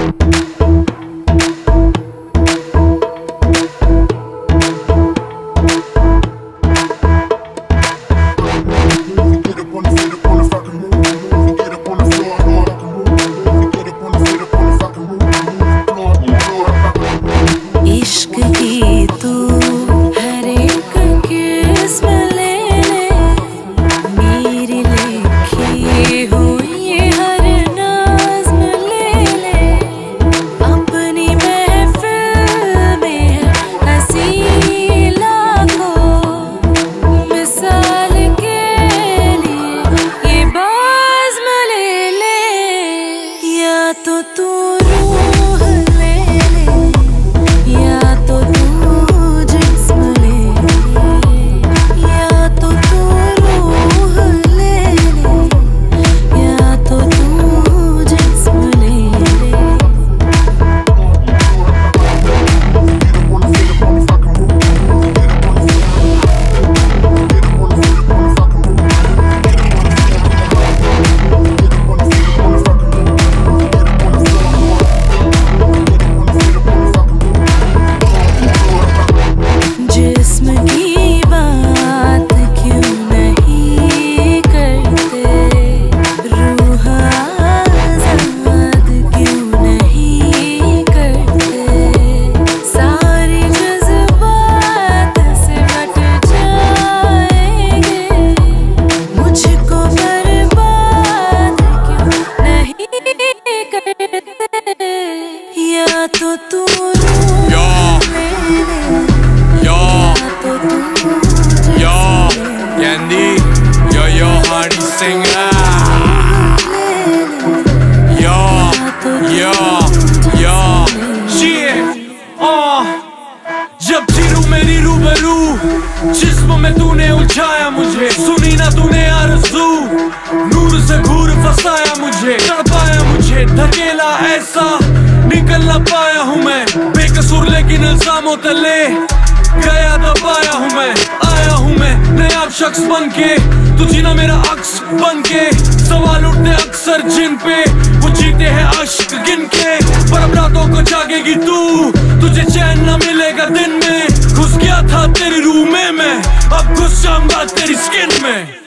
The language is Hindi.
तो तू रूह ले ले, या तो तू जिस्म ले ले, या तो तू रूह ले ले, या तो तू जिस्म ले ले। तो तू Candy, yo, Hardy singer. जब जीरू मेरी रूबरू, जिस्म में तूने उलझाया मुझे, सुनी ना तूने आरज़ू, नूर से घूर फसाया मुझे, तड़पाया मुझे, धकेला ऐसा निकल ना पाया हूँ मैं, बेकसूर लेकिन इल्जामों तले गया दबाया हूँ मैं, आया हूँ मैं नया शख्स बन के, तुझी ना मेरा अक्स बन के, सवाल उठते अक्सर जिन पे वो जीते हैं अश्क गिन के, पर अब रातों को जागेगी तू, तुझे चैन ना मिलेगा दिन में, घुस गया था तेरी रूह में मैं, अब घुस जाऊंगा तेरी स्किन में।